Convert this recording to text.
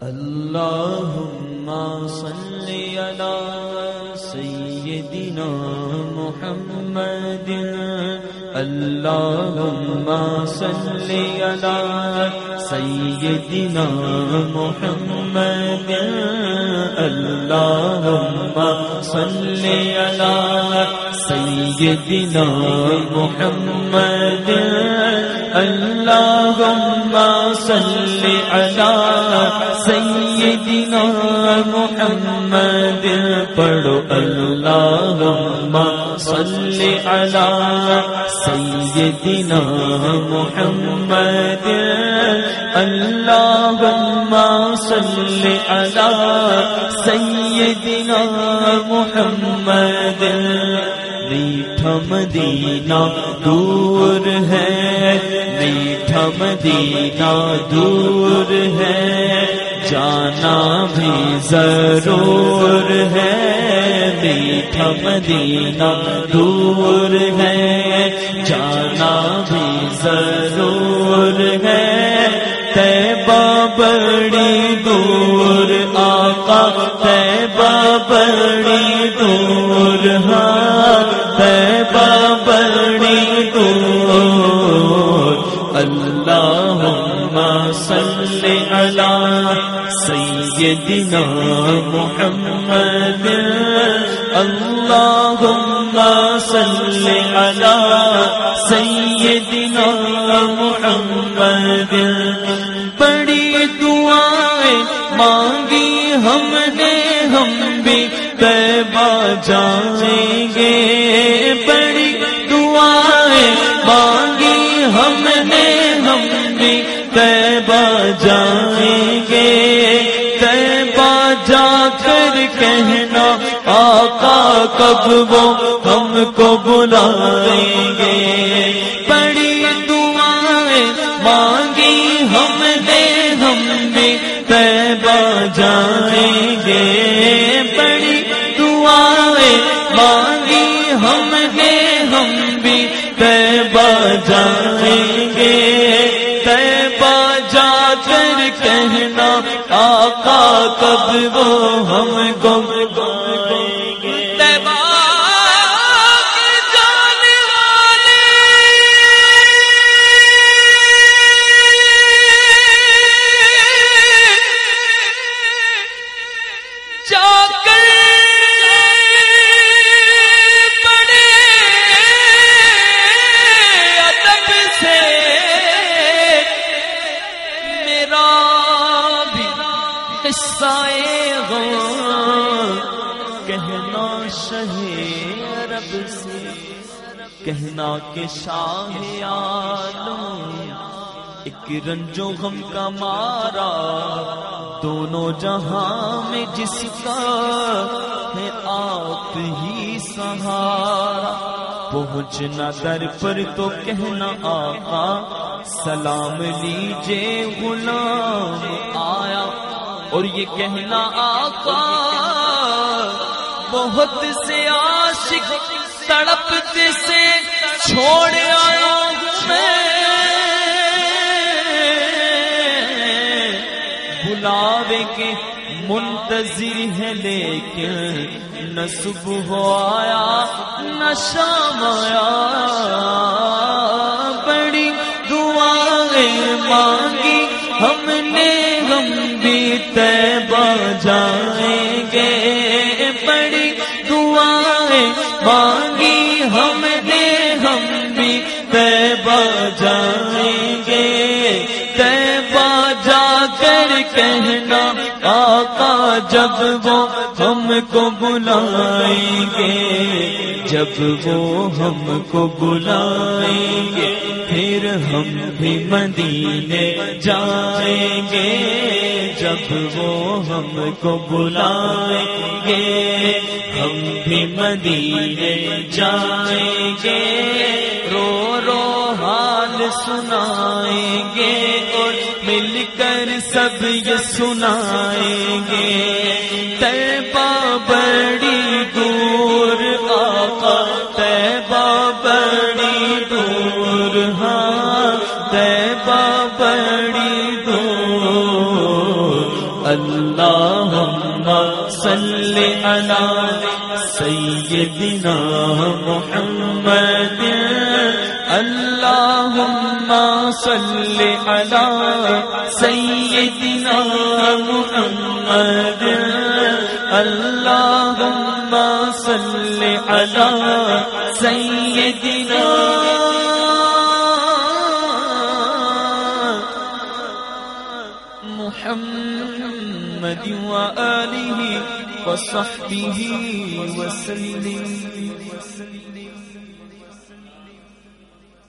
اللهم صل على سيدنا محمد اللهم صل على سيدنا محمد اللهم صل على سيدنا محمد اللهم صل على سيدنا محمد پڑھو اللهم صل على سيدنا محمد اللهم صل على سيدنا محمد میٹھا مدینہ دور ہے میٹھا مدینہ دور ہے جانا بھی ضرور ہے میٹھا مدینہ دور ہے جانا بھی ضرور ہے طیبہ بڑی دور آقا طیبہ بڑی دور طیبہ بڑی دور اللہم صل علی سیدنا محمد اللہم صل علی سیدنا محمد بڑی دعائیں مانگی ہم نے ہم بھی طیبہ جائیں گے بڑی دعائیں مانگی ہم نے ہم بھی طیبہ جائیں گے طیبہ جا کر کہنا آقا کب وہ ہم کو بلائیں گے بڑی دعائیں مانگی ہم نے ہم بھی طیبہ جائیں گے بڑی دعائیں مانگی ہم نے ہم بھی طیبہ جائیں گے طیبہ جا کر کہنا آقا کب وہ ہم کو بلائیں گے طیبہ کے جانے والے جا کر بڑے ادب سے میرا بھی حصہ کہنا شہ عرب سے کہنا کہ شاہ عالم ایک رنج و غم کا مارا دونوں جہاں میں جس کا ہے آپ ہی سہارا پہنچنا در پر تو کہنا آقا سلام لیجے غلام آیا اور یہ کہنا آقا بہت سے عاشق تڑپتے سے چھوڑ آیا ہوں میں بلاوے کے منتظر ہے لیکن نہ صبح آیا نہ شام آیا بڑی دعائیں مانگی ہم نے ہم بھی طیبہ جائیں گے بڑی دعائیں مانگی ہم نے ہم بھی طیبہ جائیں گے طیبہ جا کر کہنا آقا جب وہ ہم کو بلائیں گے جب وہ ہم کو بلائیں گے پھر ہم بھی مدینے جائیں گے جب وہ ہم کو بلائیں گے ہم بھی مدینے جائیں گے رو رو حال سنائیں گے اور مل کر سب یہ سنائیں گے طیبہ بڑی دور آقا طیبہ بڑی دور طیبہ بڑی دور اللهم صل على سيدنا محمد اللهم صل على سيدنا محمد اللهم صل على سيدنا محمد وآله وصحبه وسلم.